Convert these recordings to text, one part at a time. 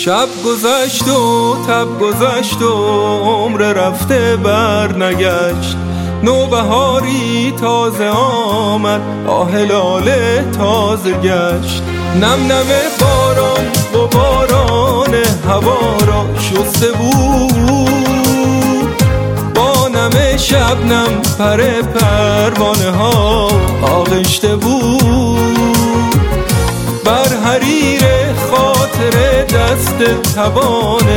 شب گذشت و تب گذشت و عمر رفته بر نگشت. نوبهاری تازه آمد، آه لاله تازه گشت. نم نم باران و باران هوا را شسته بود، با نم شبنم پر پروانه ها آغشته بود. بر حریر خاطر دست توان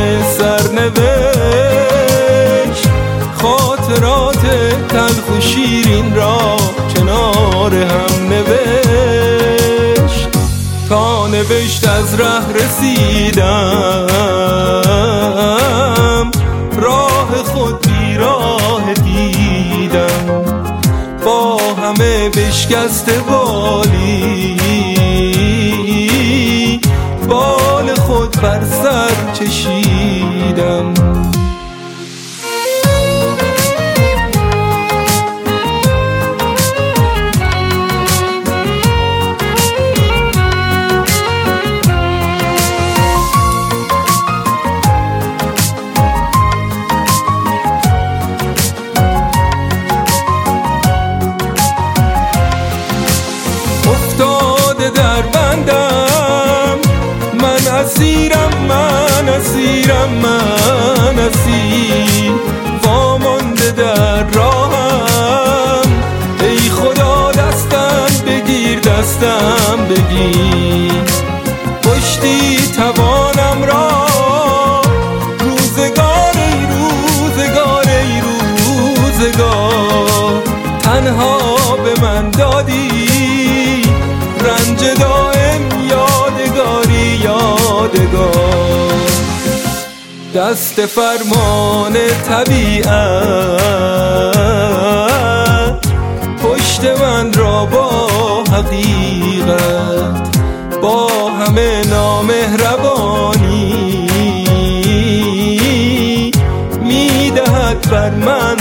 سرنوشت، خاطرات تلخ و شیرین را کنار هم نوشت. تا نوشت از ره رسیدم، راه خود بی راه دیدم. با همه بشکست بالی، بال خود بر سر چشیدم. افتاده در بندم، من اسیرم، من اسیرم، من اسیر. وامانده در راهم، ای خدا دستم بگیر، دستم بگیر. پشتی توانم را، روزگار ای روزگار ای روزگار. تنها به من دادی رنج دائم، یادگاری یادگار. دست فرمان طبیعت پشت من را با حقیقت، با همه نامهربانی میدهد بر من